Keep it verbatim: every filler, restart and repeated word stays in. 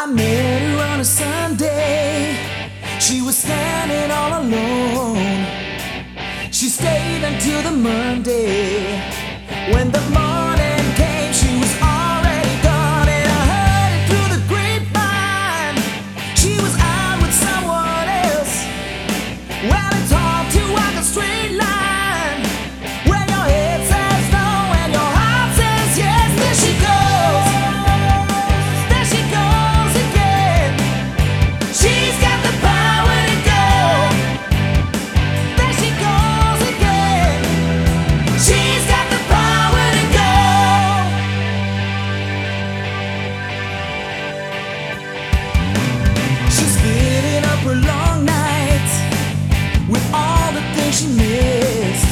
I met her on a Sunday. She was standing all alone. She stayed until the Monday. When the morning came, she was already gone, and I heard it through the grapevine. She was out with someone else. Well, it's hard to walk a straight line when your head says no and your heart says yes. There she goes. There she goes again. She's got the power to go. There she goes again. She's got the power to go. She's getting up her long nights with all the things she missed.